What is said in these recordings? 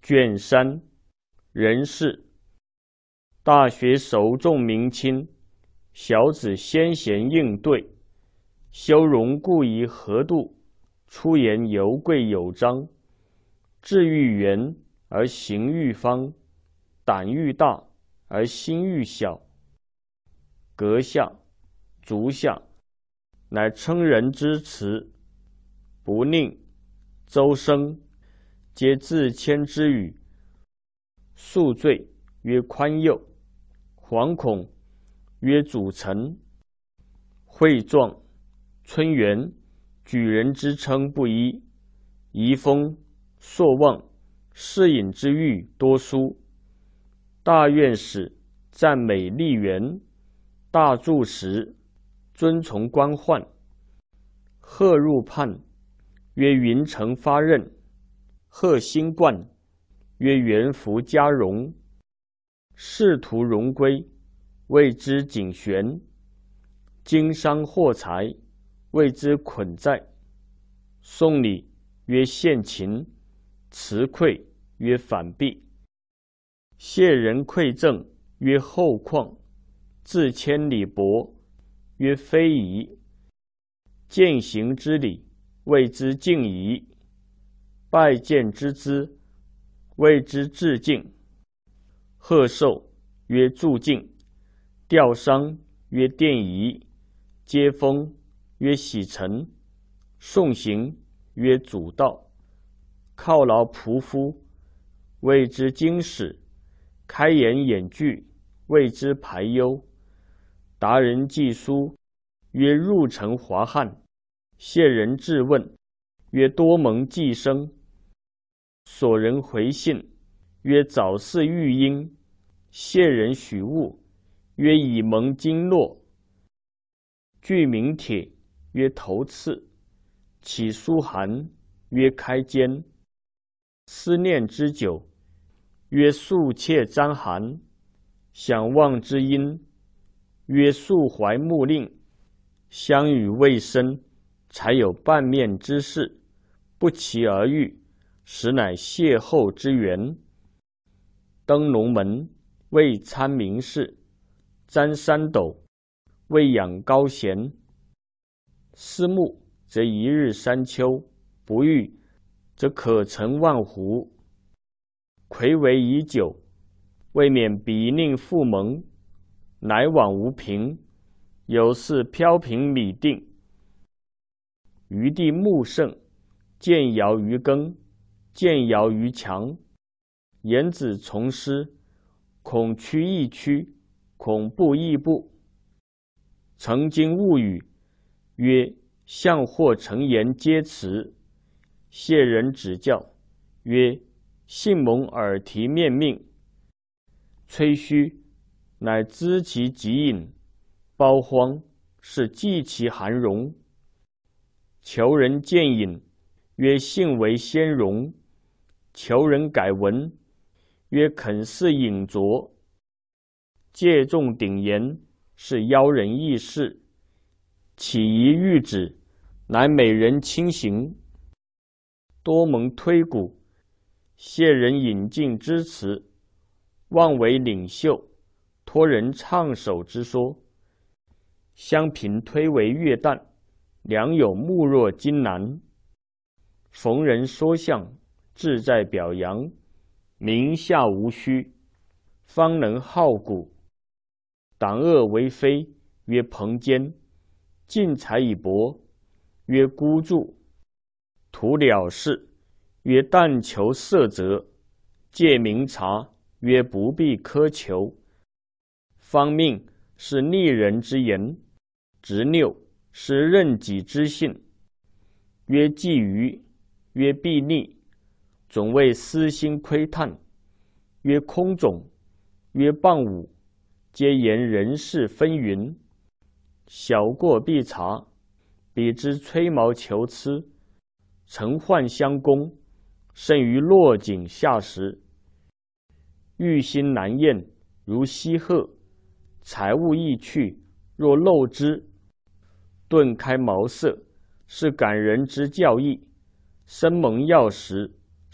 卷3，人事。大学首重明亲，小子先贤应对。修容故宜合度，出言犹贵有章。志愈圆而行愈方，胆愈大而心愈小。阁下、足下，乃称人之辞。不佞、周生，皆自谦之语。宿醉曰宽宥，惶恐曰主臣。惠壮、春元，举人之称不一。遗风、朔望，士隐之誉多殊。大院使，赞美吏员。大柱时，尊从官宦。贺入判，曰云城发任。贺新冠，曰元服嘉荣。仕途荣归，谓之谨玄。经商获财，谓之捆债。送礼曰献秦，辞馈曰反避。谢人馈赠曰厚旷，自谦礼薄曰非宜。践行之礼，谓之敬仪。拜见之资，谓之致敬。贺寿曰祝敬，吊丧曰奠仪，接风曰喜陈，送行曰主道。犒劳仆夫，谓之经史。开言演句，谓之排忧。达人寄书，曰入城华汉。谢人质问，曰多蒙寄生。所人回信，曰早嗣育婴。谢人许物，曰以蒙经络。具名帖，曰头刺。起书函，曰开笺。思念之久，曰素切瞻函。想望之音，曰素怀目令。相与未深，才有半面之事，不期而遇，实乃邂逅之缘。登龙门，为参名士。瞻三斗，为仰高贤。思慕则一日三秋，不遇则可成万斛。睽违已久，未免比佞复萌。乃往无凭，有似飘萍米定。余地穆盛，见尧于耕，见尧于墙。言子从师，恐屈亦屈，恐步亦步。曾经物语，曰相或成言皆辞。谢人指教，曰幸蒙耳提面命。吹嘘，乃知其极隐。包荒，是记其含容。求人见隐，曰幸为先容。求人改文，曰肯是隐拙。借重鼎言，是邀人议事。起疑谕旨，乃美人轻行。多蒙推鼓，谢人引进之词。妄为领袖，托人唱首之说。相平推为乐旦，良友慕若金兰。逢人说相，志在表扬。名下无虚，方能好古。党恶为非，曰朋坚。尽才以博，曰孤注。图了事，曰但求色泽。借明察，曰不必苛求。方命，是逆人之言。执拗，是任己之信。曰觊觎，曰避逆。总为私心窥探。曰空种，曰谤武。皆言人事纷纭。小过必察，彼之吹毛求疵。承患相攻，甚于落井下石。欲心难验，如西鹤。财物易去，若漏之。顿开茅塞，是感人之教义。生蒙要时，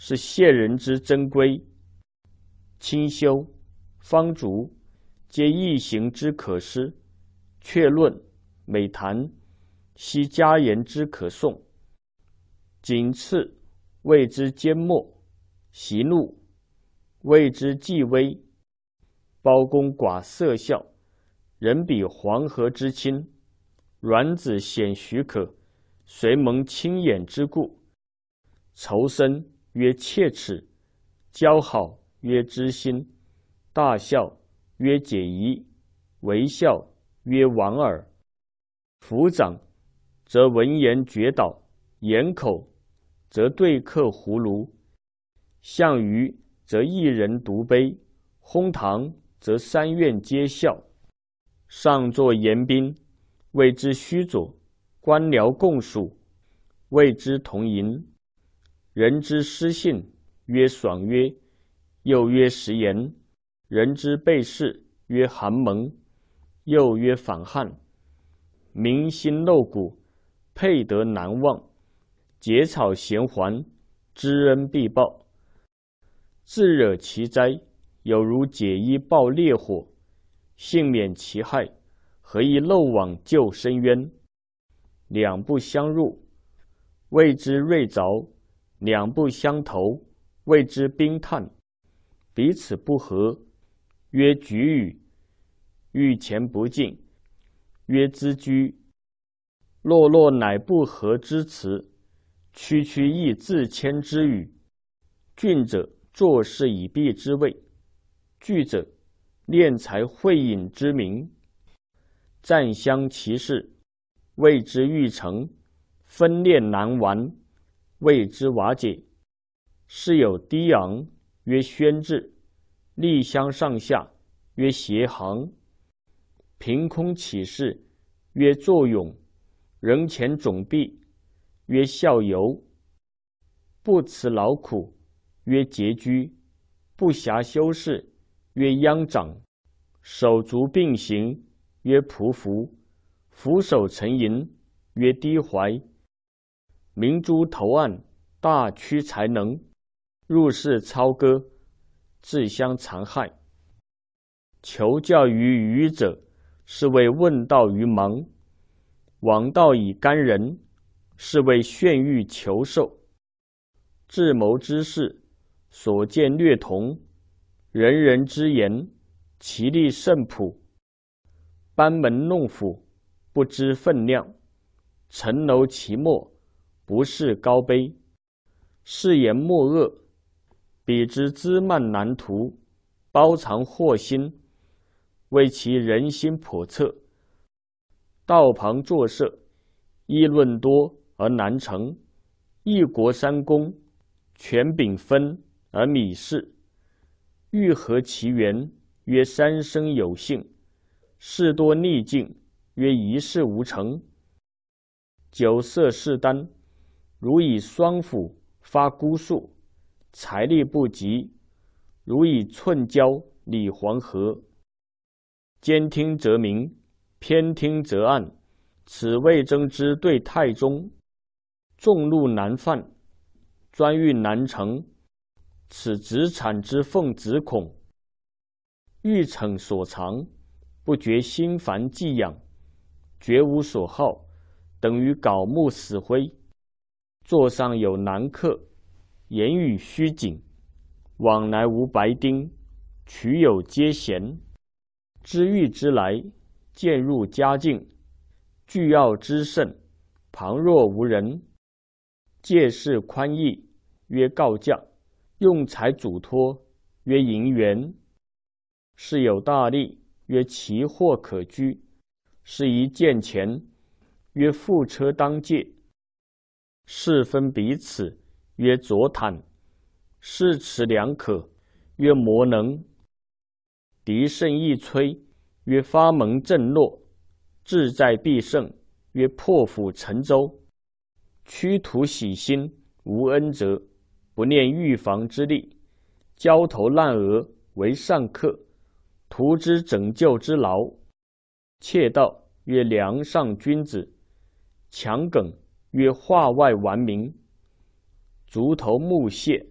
是谢人之珍规。清修、方竹皆易行之可施，却论、美谈悉佳言之可颂。谨次谓之缄默，息怒谓之忌微。包公寡色笑，人比黄河之清。阮子显许可，遂蒙亲眼之故。仇深曰切齿，交好曰知心，大笑曰解疑，微笑曰莞尔。抚掌则闻言绝倒，掩口则对客胡卢。项羽则一人独悲，烘堂则三院皆笑。上作言宾，谓之虚佐；官僚共属，谓之同淫。人之失信，曰爽约，又曰食言；人之背事，曰寒盟，又曰反汉。民心露骨，配得难忘。结草衔环，知恩必报。自惹其灾，有如解衣爆烈火；幸免其害，何以漏网救深渊？两不相入，谓之锐凿；两不相投，谓之冰炭。彼此不和，曰举语；欲前不进，曰咨居。落落乃不和之辞，区区亦自谦之语。俊者做事以避之谓，惧者敛财会饮之名。暂相其事，谓之欲成；分裂难完，谓之瓦解。事有低昂，曰宣制；力相上下，曰协行；凭空起事，曰作勇；人前踵避，曰效尤；不辞劳苦，曰拮据；不暇修饰，曰殃长；手足并行，曰匍匐；俯首沉吟，曰低怀。明珠投案，大屈才能；入室操戈，自相残害。求教于愚者，是谓问道于盲；枉道以干人，是谓炫欲求寿。智谋之士，所见略同；人人之言，其力甚朴。班门弄斧，不知分量；层楼其末，不识高卑。是言莫恶，彼之滋蔓难图；包藏祸心，为其人心叵测。道旁作设，议论多而难成；一国三公，权柄分而米事。欲合其源，曰三生有幸；事多逆境，曰一事无成。酒色适当，如以双斧发孤树；财力不及，如以寸交理黄河。兼听则明，偏听则暗。此谓争之对太宗。众怒难犯，专欲难成。此子产之奉子孔。欲逞所长，不觉心烦寄养；绝无所好，等于槁木死灰。座上有难客，言语虚谨；往来无白丁，取有皆贤。知遇之来，渐入佳境；倨傲之甚，旁若无人。借势宽义，曰告假；用财嘱托，曰银元。是有大利，曰其货可居；是宜见钱，曰覆车当戒；是分彼此，曰左袒；是持良可，曰摩能；敌胜易摧，曰发蒙震诺；志在必胜，曰破釜沉舟。屈图喜心，无恩泽，不念预防之力；焦头烂额，为上客，图之拯救之劳。窃盗，曰梁上君子；强梗，曰化外顽民；足头木屑，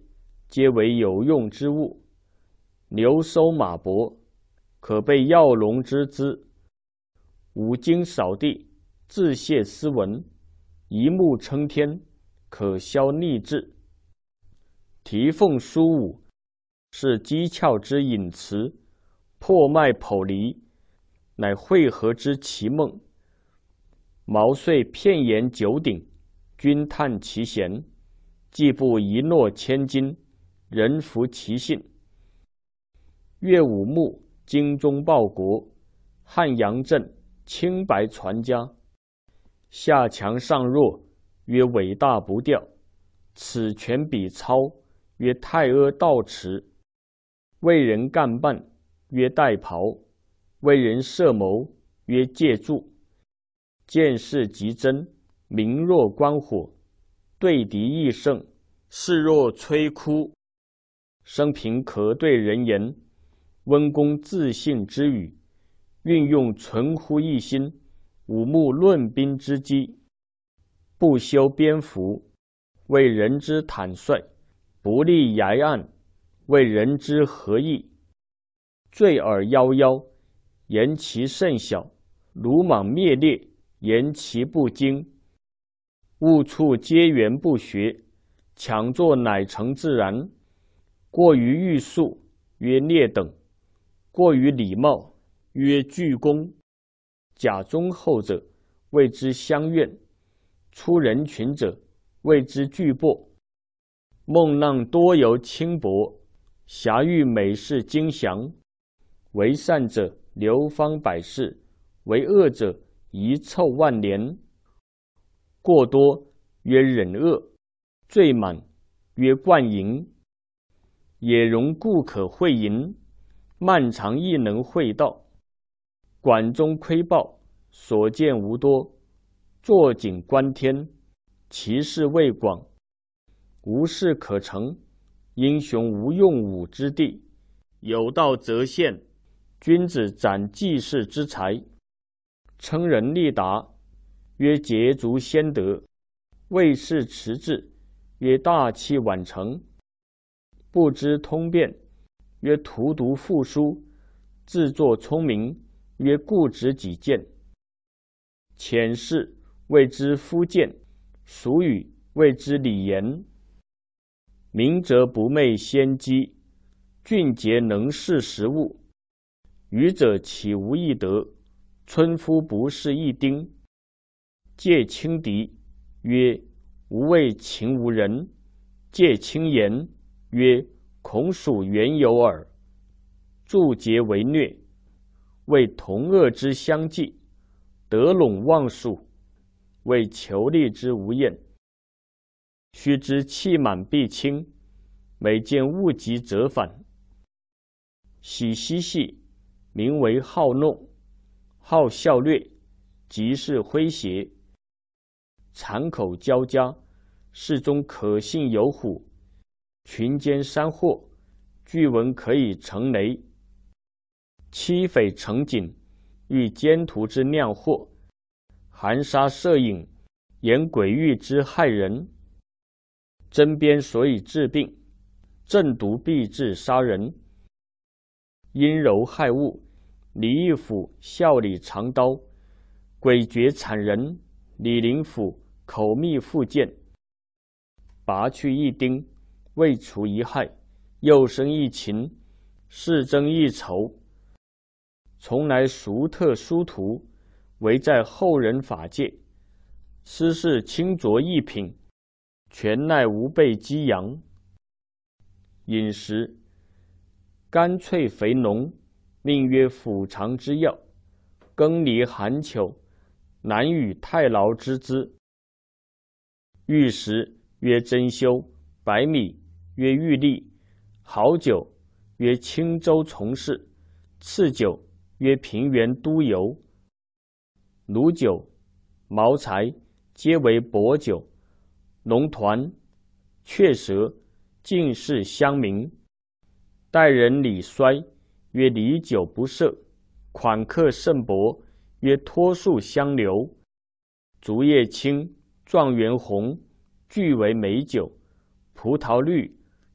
皆为有用之物。牛收马帛，可备耀龙之资。五经扫地，自谢斯文。一目撑天，可消逆志。题凤书舞，是机巧之隐词，破脉剖离，乃会合之奇梦。毛遂片言九鼎，君叹其贤。既不一诺千金，人服其信。岳武穆精忠报国，汉阳镇清白传家。下强上弱，曰伟大不掉。此权彼操，曰太阿道持。为人干办，曰代庖。为人设谋，曰借助。见事极真，明若观火。对敌亦胜，势若摧枯。生平可对人言，温公自信之语。运用存乎一心，武穆论兵之机。不修边幅，为人之坦率；不立崖岸，为人之合意。坠耳夭夭，言其甚小；鲁莽灭裂，言其不精。物处皆源不学，强作乃成自然。过于欲速，曰劣等；过于礼貌，曰惧恭。假忠厚者，谓之相怨；出人群者，谓之惧薄。孟浪多游轻薄，侠欲美事精详。为善者流芳百世，为恶者遗臭万年。过多曰忍恶，罪满曰惯淫。也容故可会淫，漫长亦能会道。管中窥豹，所见无多；坐井观天，其事未广。无事可成，英雄无用武之地。有道则现，君子斩济世之才。称人力达，曰捷足先得；为事迟滞，曰大器晚成。不知通变，曰荼毒赋书；自作聪明，曰固执己见。浅事谓之夫谏，俗语谓之礼言。明哲不昧先机，俊杰能事时务。愚者岂无一德？村夫不是一丁。戒轻敌，曰无畏秦无人；戒轻言，曰恐属原有耳。助桀为虐，为同恶之相济；得陇望蜀，为求利之无厌。须知气满必倾，每见物极则反。喜嬉戏，名为好弄；好笑略，即是诙谐。谗口交加，事中可信有虎；群奸山祸，据闻可以成雷。欺匪成警，欲奸徒之酿祸；含沙射影，言诡狱之害人。针砭所以治病，正毒必致杀人。阴柔害物，李义府笑里藏刀；诡谲惨人，李林甫口蜜腹剑。拔去一丁，未除一害；又生一禽，是增一仇。从来熟特殊途，唯在后人法界。斯是清浊一品，全奈无被激扬。饮食，干脆肥浓，命曰腹肠之要；羹梨寒裘，难与太牢之资。玉石曰珍馐，白米曰玉粒，好酒曰青州从事，次酒曰平原都游。卤酒、茅柴皆为薄酒，龙团、雀舌尽是香茗。待人礼衰，曰礼酒不赦；款客甚薄，曰托树相留。竹叶青、状元红，俱为美酒；葡萄绿、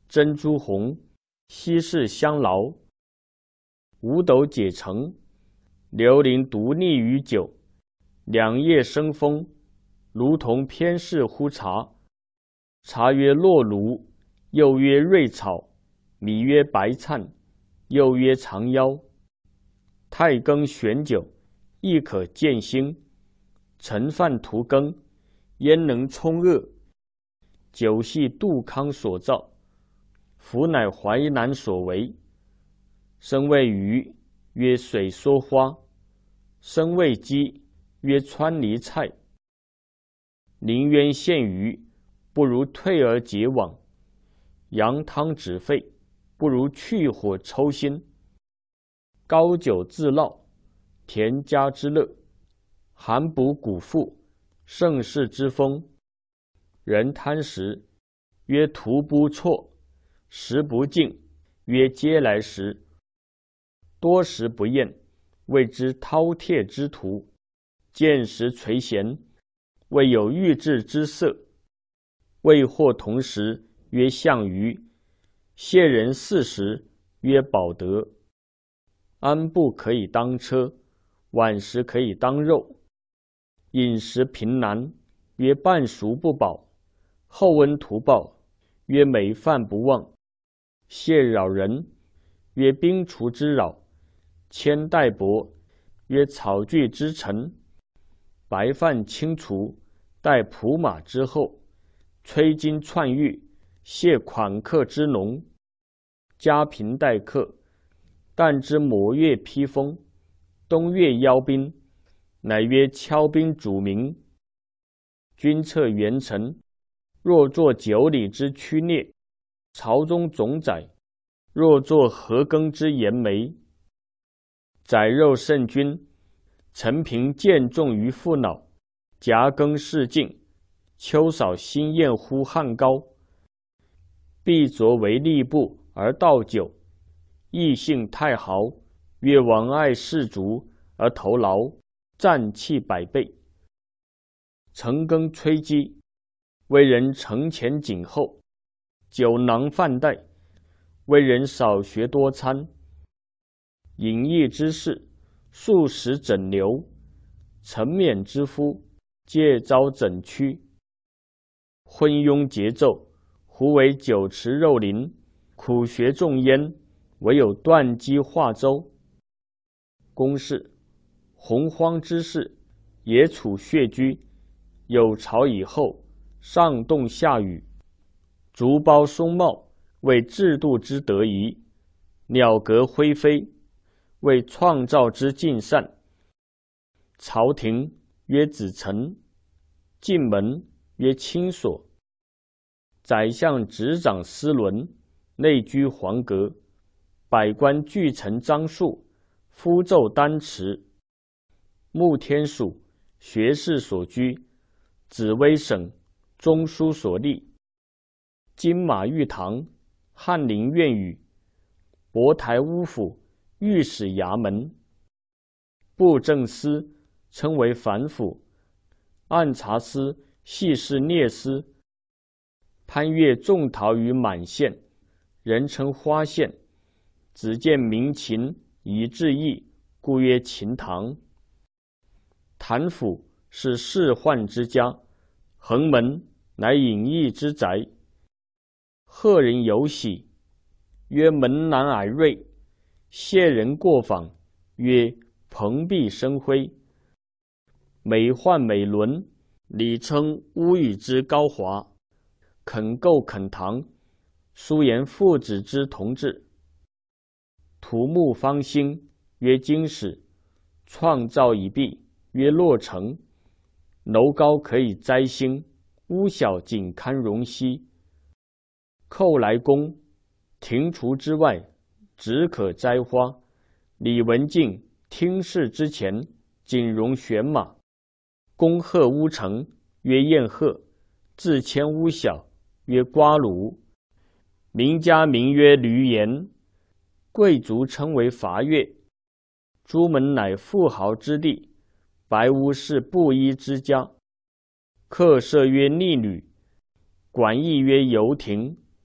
珍珠红，稀世香劳。五斗解成，琉璃独立于酒。两叶生风，如同偏侍乎茶。茶曰落炉，又曰瑞草，米曰白灿，又曰长腰。太庚选酒，亦可见兴。陈饭屠羹，焉能充恶？酒系杜康所造，夫乃淮南所为。生谓鱼，曰水梭花；生谓鸡，曰川梨菜。临渊羡鱼，不如退而结网；羊汤止沸，不如去火抽心。高酒自烙，田家之乐；寒补谷腹，盛世之风。人贪食，曰徒不辍；食不尽，曰嗟来食。多食不厌，谓之饕餮之徒；见食垂涎，谓有欲志之色。未获同食，曰项羽；谢人40，曰保德。安步可以当车，晚食可以当肉。饮食贫难，曰半熟不饱；厚温图暴，曰美饭不忘。谢扰人，曰兵卒之扰；千代薄，曰草具之臣。白饭轻除，待仆马之后；吹金串玉，谢款客之农。家贫待客，但知某月披风，冬月邀宾，乃曰敲兵主名。君策元臣，若作9里之曲孽；朝中总宰，若作何耕之盐梅。宰肉甚均，陈平见重于父老；夹羹适尽，秋扫新宴乎汉高。必擢为吏部而倒酒，异姓太豪，越王爱士卒而投劳，战气100倍。承羹吹鸡，为人承前谨后；酒囊饭袋，为人少学多餐。隐逸之士，素食枕流；沉湎之夫，戒遭枕屈。昏庸节奏，胡为酒池肉林；苦学重焉，唯有断机化州。公式：洪荒之势，野处穴居；有巢以后，上冻下雨。竹苞松茂，为制度之得宜；鸟阁灰飞，为创造之尽善。朝廷曰子臣，进门曰亲所。宰相执掌司伦，内居黄阁；百官俱陈章树，夫奏丹池。穆天属，学士所居；紫微省，中书所立。金马玉堂，翰林院宇；博台乌府，御史衙门。布政司称为反府，按察司系是聂司。攀越种桃于满县，人称花县。只见民勤以制邑，故曰勤堂。谭府是仕宦之家，横门乃隐逸之宅。贺人有喜，曰门南蔼瑞；谢人过访，曰蓬荜生辉。美宦美伦，礼称屋宇之高华。肯构肯堂，书言父子之同治。土木方兴，曰经史；创造已毕，曰落成。楼高可以摘星，屋小仅堪容膝。寇来宫，庭除之外，只可摘花。李文静听事之前，仅容选马。恭贺屋成，曰宴贺；自迁屋小，曰瓜庐。名家名曰闾阎，贵族称为伐越。朱门乃富豪之地，白屋是布衣之家。客舍曰逆旅，馆驿曰游亭。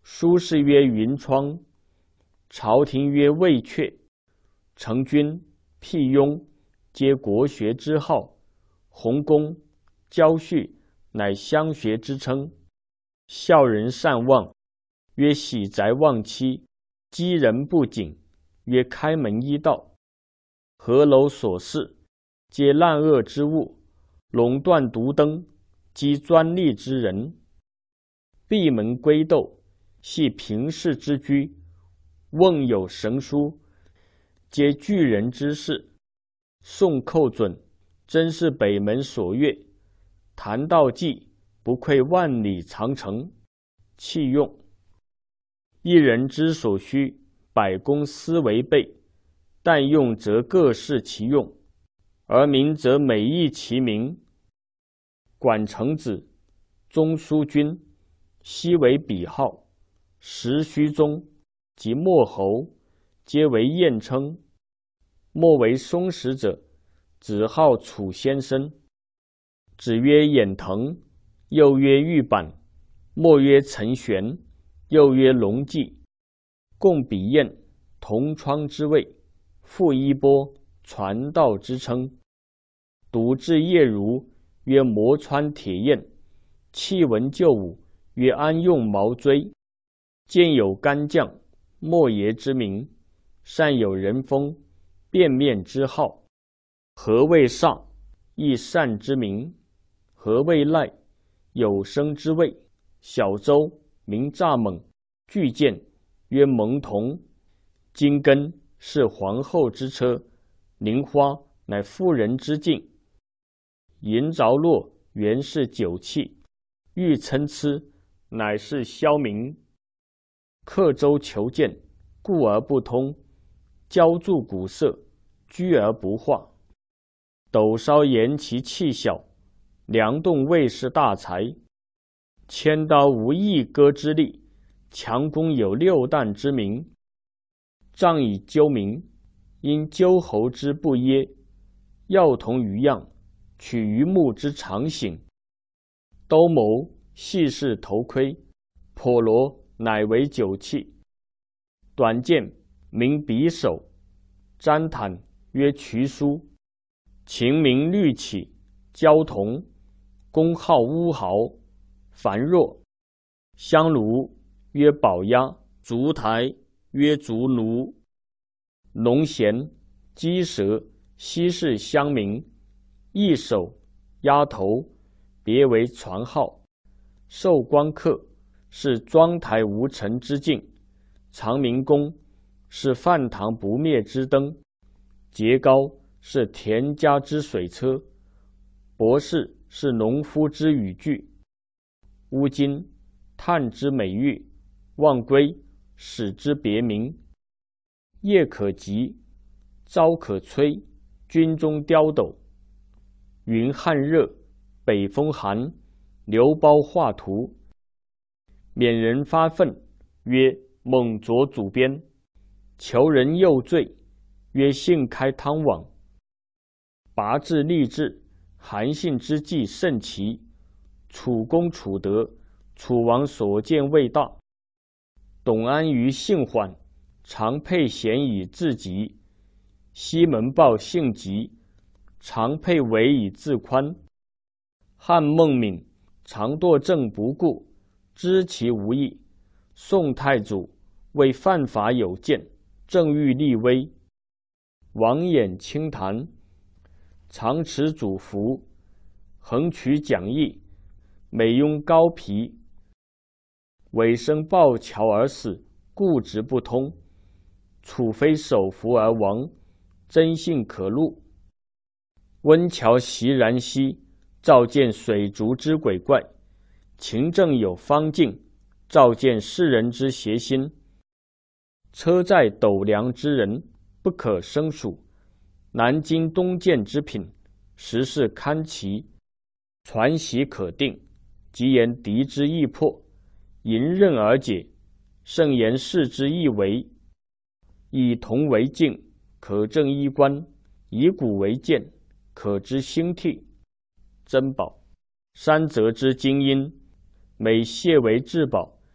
书士曰云窗，朝廷曰魏阙。成君、辟雍，皆国学之号；弘公、焦绪，乃乡学之称。孝人善忘，曰喜宅忘妻；积人不谨，曰开门一道。合楼所事，皆滥恶之物；垄断独灯，积专利之人。闭门归斗，系平士之居；瓮有神书，皆巨人之事。宋寇准，真是北门所阅；谈道济，不愧万里长城。器用，一人之所需，百公司为备。但用则各适其用，而名则每异其名。管成子、中书君，悉为笔号；时虚宗及莫侯，皆为艳称。莫为松石者，子号楚先生。子曰偃腾，又曰玉板，莫曰陈玄，又曰龙迹。共比彦，同窗之位。复衣钵，传道之称。笃志业儒，曰磨川铁砚；弃文就武，曰安用毛锥。见有干将，莫邪之名；善有人风，变面之号。何谓上？亦善之名。何谓赖？有生之谓。小舟，名蚱蜢；巨舰，曰蒙童。金根，是皇后之车；菱花，乃妇人之镜。银着落，原是酒器；玉参差，乃是箫鸣。刻舟求剑，固而不通；浇筑鼓瑟，居而不化。斗烧言其器小，梁栋未是大才。千刀无一戈之力，强弓有六弹之名。杖以纠民，因纠侯之不耶；药同鱼样，取鱼目之常形。兜谋，系是头盔；笸罗，乃为酒器。短剑，名匕首；毡毯，曰渠书。秦名律起，交同；公号乌豪，樊若。香炉，曰宝鸭；烛台，曰烛炉。龙涎、鸡蛇，悉是乡名。翼首、鸭头，别为传号。寿光客，是庄台无尘之镜；长明宫，是饭堂不灭之灯；节高，是田家之水车；博士，是农夫之语句；乌金，炭之美玉；望归，使之别名。夜可及，朝可摧，军中刁斗。云汉热，北风寒，流胞画图。免人发愤，曰猛啄主鞭；求人诱罪，曰信开汤网。拔智立志，韩信之计甚奇；楚公楚德，楚王所见未大。董安于性缓，常佩贤以自急；西门豹性急，常佩为以自宽。汉孟敏，常堕政不顾，知其无益。宋太祖，为犯法有见，正欲立威。王衍清谈，常持主服；横渠讲义，每拥高皮。尾生暴樵而死，固执不通；楚非守服而亡，真信可录。温峤习然兮，照见水族之鬼怪；勤政有方径，照见世人之邪心。车载斗量之人，不可胜数；南京东渐之品，实是堪奇。传习可定，即言敌之易破；迎刃而解，胜言事之易为。以铜为镜，可正衣冠；以古为鉴，可知兴替。珍宝，山泽之精英，每谢为至宝；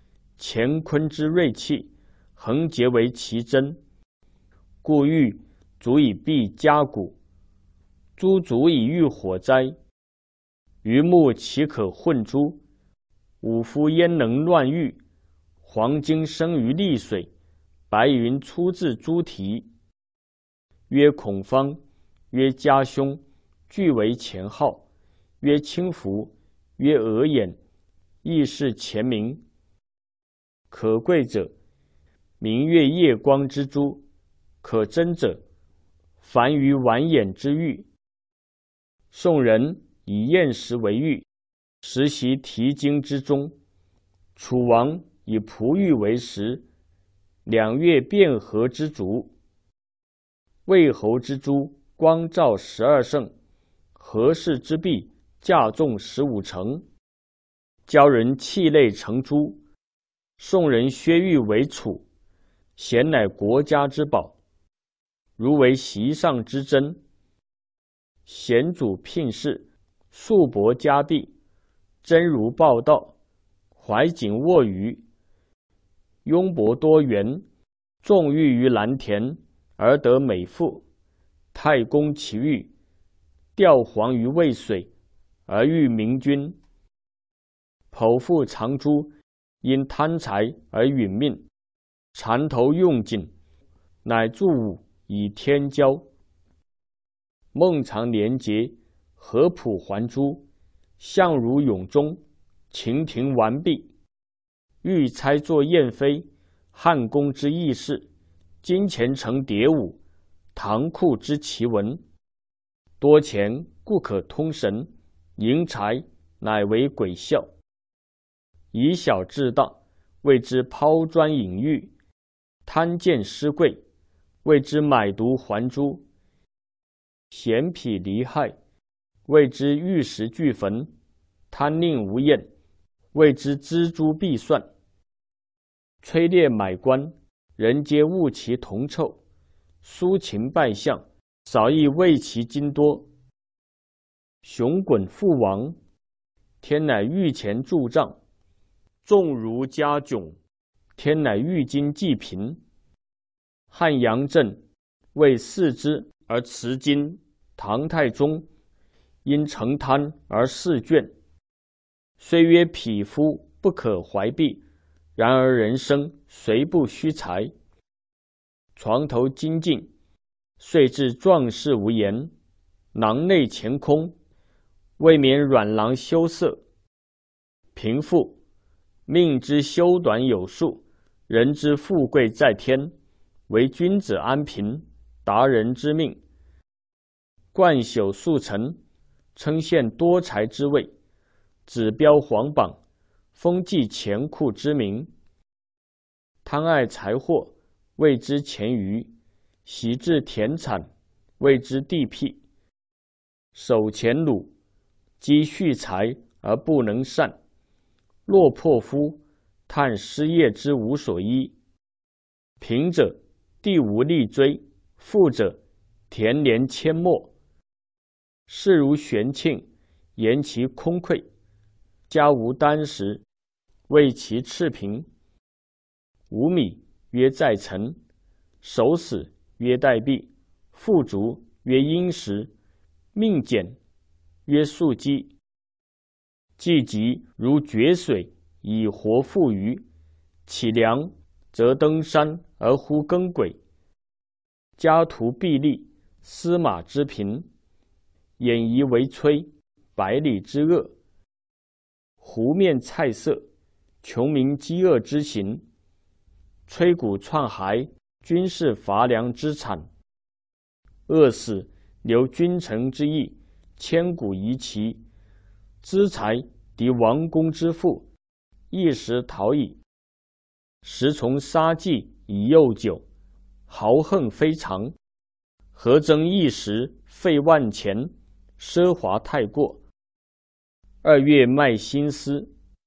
乾坤之锐气，横结为其真。故欲足以避家谷，诸足以御火灾。鱼目岂可混珠？五夫焉能乱玉？黄金生于溧水，白云出自猪蹄。曰孔方，曰家凶，俱为前号。曰轻浮，曰额眼，亦是前名。可贵者，明月夜光之珠；可珍者，凡于晚眼之玉。宋人以砚石为玉，石袭题经之中；楚王以璞玉为石，两月卞和之足。魏侯之珠，光照12圣；和氏之璧，价重15城。教人气类成珠。宋人薛玉为楚，咸乃国家之宝，如为席上之珍。贤主聘士，素帛加璧，真如报道，怀瑾握鱼。庸伯多元，纵欲于蓝田，而得美妇。太公其玉，吊黄于渭水，而遇明君。剖腹藏珠，因贪财而殒命。缠头用锦，乃助武以天骄。孟尝年节，合浦还珠。相如永忠，秦庭完璧。玉钗作燕飞，汉宫之异事。金钱成蝶舞，唐库之奇文。多钱故可通神，盈财乃为鬼笑。以小至大，谓之抛砖引玉；贪贱失贵，谓之买椟还珠；嫌痞离害，谓之玉石俱焚；贪佞无厌，谓之锱铢必算。催猎买官，人皆恶其铜臭；苏秦拜相，少亦畏其金多。熊滚父王，天乃御前助障；重如加窘，天乃御金济贫。汉阳震为祀之而辞金，唐太宗因成贪而释卷。虽曰匹夫不可怀璧，然而人生虽不虚财。床头金尽，遂至壮士无言；囊内钱空，未免软囊羞涩。贫富，命之修短有数，人之富贵在天。为君子安贫，达人之命。冠朽速成，称羡多才之位；指标皇榜，封记钱库之名。贪爱财货，谓之钱余；喜志田产，谓之地辟。守钱鲁，积蓄财而不能善。落魄夫，叹失业之无所依。贫者，地无力追；富者，田连阡陌。事如玄磬，言其空匮；家无箪食，谓其赤贫。无米曰在陈，守死曰待毙，富足曰殷实，命简曰速饥。既急如决水以活富余，岂凉则登山而呼耕轨。家徒臂力，司马之贫；眼夷为摧，百里之恶。湖面菜色，穷民饥饿之行；摧谷创骸，军士乏粮之产。饿死留君臣之义，千古遗奇。资财敌王公之富，一时逃矣。时从杀计以诱酒，豪横非常。何争一时费万钱，奢华太过。2月卖新丝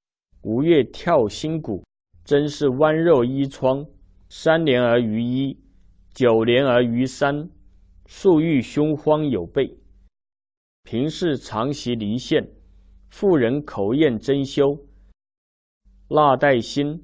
，5月跳新鼓，真是剜肉衣疮。3年而余一，9年而余3，数欲凶荒有备。贫士常习离县，富人口厌珍馐。蜡带新，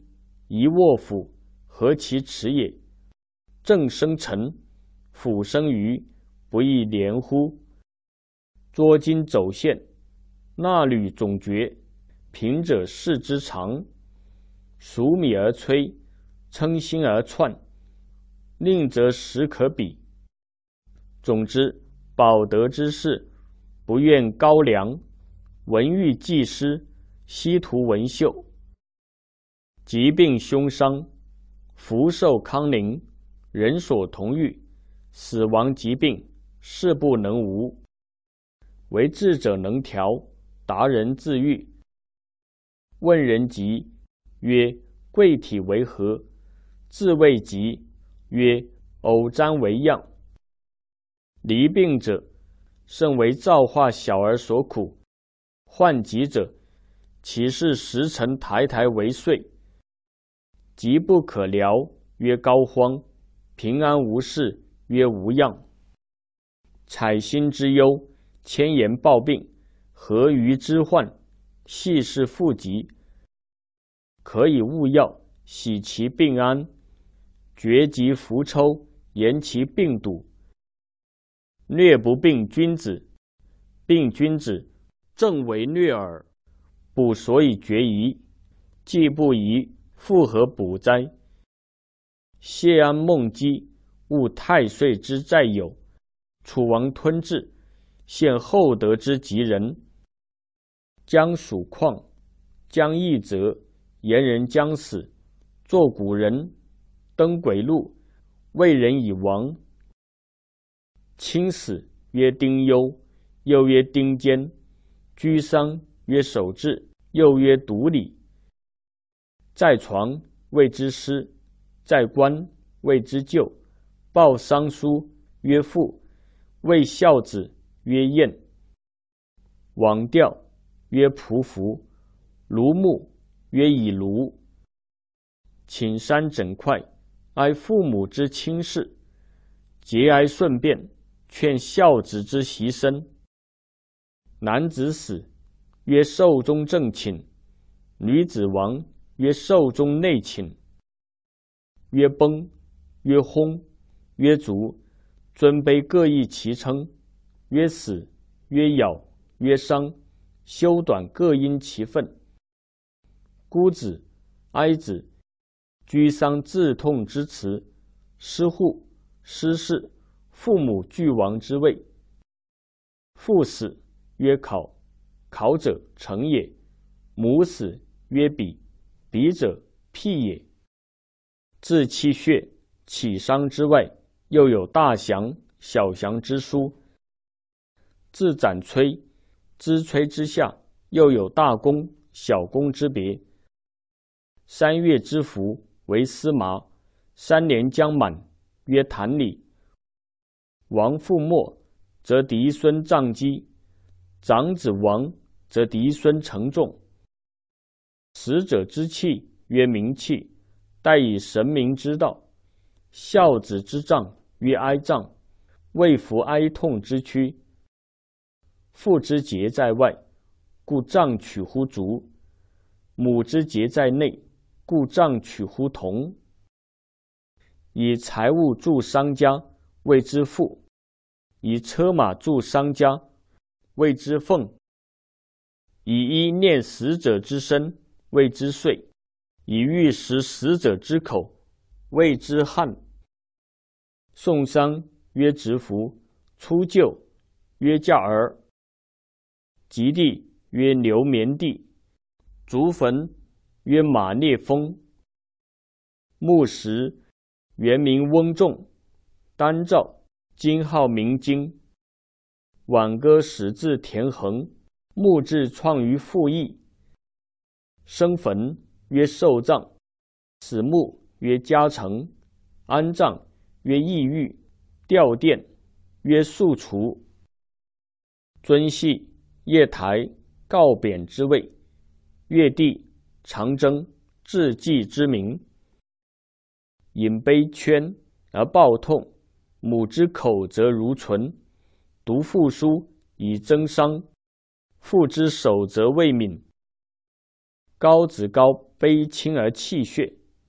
宜卧府，何其耻也！正生臣，辅生瑜，不亦怜乎？捉襟走线，纳履总觉，平者视之常。数米而摧，称心而窜，令则实可比。总之，保德之士，不愿高粱，文欲济师，希图文秀。疾病凶伤，福寿康宁，人所同欲；死亡疾病，事不能无。为智者能调，达人自愈。问人疾，曰：贵体为何？自谓疾，曰：偶瞻为恙。离病者，甚为造化小儿所苦；患疾者，岂是时辰台台为岁？疾不可疗，曰膏肓；平安无事，曰无恙。采心之忧，千言抱病，合于之患，系是复疾。可以勿药，喜其病安；绝疾伏抽，延其病笃。虐不病君子，病君子，正为虐耳。补所以决疑，既不疑，复何补哉？谢安孟基，悟太岁之在有；楚王吞质，现厚德之极人。将属旷，将易则，言人将死，作古人，登轨路，为人以亡。亲死曰丁忧，又曰丁坚；居丧曰守志，又曰独礼。在床谓之师，在官谓之舅。报丧书曰父，为孝子曰晏。往吊曰匍匐，庐木曰以庐。寝山枕块，哀父母之亲事；节哀顺变，劝孝子之习身。男子死，曰寿终正寝；女子亡，曰寿终内寝。曰崩，曰薨，曰卒，尊卑各异其称；曰死，曰咬，曰伤，修短各因其分。孤子、哀子，居丧自痛之辞；失户、失事，父母俱亡之谓。父死，曰考，考者成也；母死，曰比，比者辟也。自气血、起伤之外，又有大祥、小祥之殊；自斩摧、枝摧之下，又有大功、小功之别。3月之福为司麻，3年将满，曰坛礼。王父没，则嫡孙葬基；长子亡，则嫡孙承重。死者之气，曰冥气，待以神明之道。孝子之葬，曰哀葬，为服哀痛之躯。父之节在外，故葬取乎足；母之节在内，故葬取乎同。以财物助商家，谓之富；以车马助商家，谓之奉；以衣念死者之身，谓之岁；以欲食死者之口，谓之汉。送丧曰执服，出厩曰驾儿，及地曰牛眠地，卒坟曰马列封。木石原名翁仲，丹兆今号明经。挽歌始自田横，墓志创于父义。生坟曰寿葬，死墓曰家成，安葬曰异域，吊奠曰肃除。尊系夜台、告匾之谓，乐地、长征、致祭之名。饮杯圈而暴痛，母之口则如唇；读父书以增伤，父之手则未泯。高子高悲亲而泣血，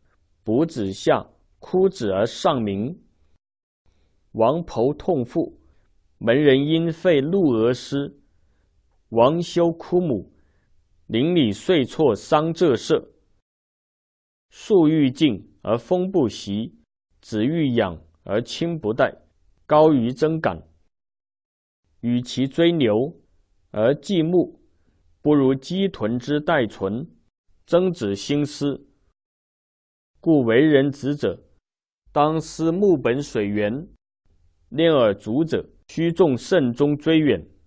卜子下，哭子而上鸣。王侯痛父，门人因废陆娥师。王休哭母，邻里遂错丧仄社。树欲静而风不息，子欲养而亲不待。高于征感，与其追牛而祭牧，不如鸡豚之待存。曾子兴思，故为人子者，当思牧本水源；练尔足者，须重慎终追远。